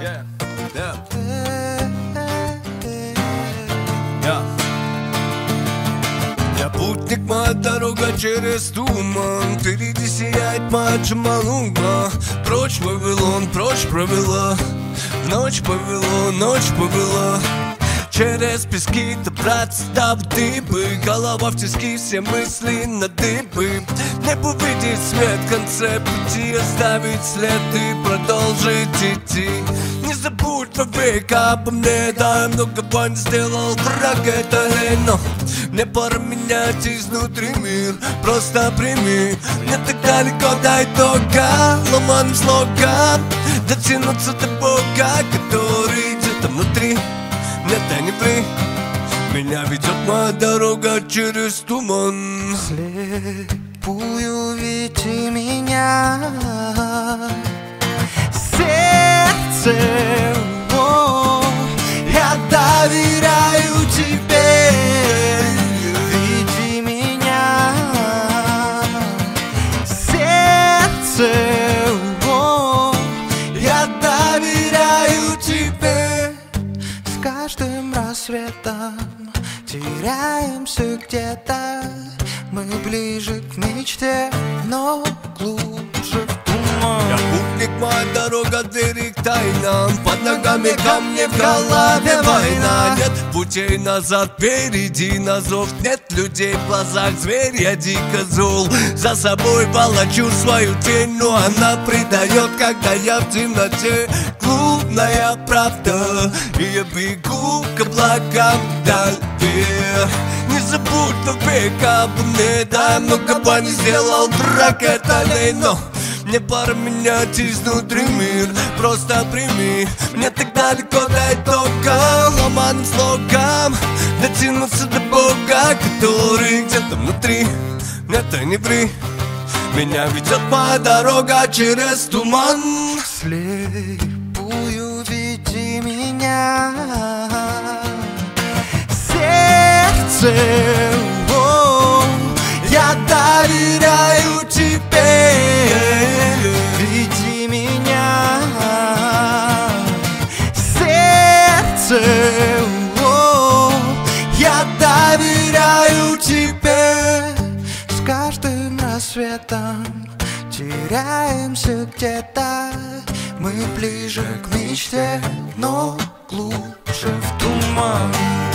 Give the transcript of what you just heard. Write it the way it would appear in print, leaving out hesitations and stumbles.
Я путник, моя дорога через туман. Впереди сияет моя Джамалунгма. Прочь Вавилон, прочь провела. В ночь повело, ночь повела. Через пески добраться до дыбы. Голова в тиски, все мысли на дыбы. Небо видит свет в конце пути. Оставить след и продолжить идти. Не забудь вовек обо мне. Да, я многого не сделал, враг это лень. Но мне пора менять изнутри мир. Просто прими. Не так далеко до итога. Ломаным слогом дотянуться до Бога, который где-то внутри. Нет, да не ври. Меня ведет моя дорога через туман. Слепую веди меня, сердце, я доверяю тебе. Веди меня, сердце, я доверяю тебе. С каждым рассветом теряемся где-то. Мы ближе к мечте, но глубже в туман. Я путник, моя дорога, двери к тайнам. Под ногами камни, в голове война. Нет путей назад, впереди на зов. Нет людей в глазах, зверь, я дико зол. За собой волочу свою тень, но она предает, когда я в темноте. Глупная правда, и я бегу к облакам вдаль. Не забудь вовек обо мне. Да, я многого не сделал, враг это лень. Но мне пора менять изнутри мир. Просто прими. Мне так далеко до итога. Ломаным слогом дотянуться до Бога, который где-то внутри. Нет, да не ври. Меня ведет моя дорога через туман. Слепую веди меня, сердце, я доверяю тебе. Веди меня, сердце, я доверяю тебе. С каждым рассветом теряемся где-то. Мы ближе к мечте, но глубже в туман.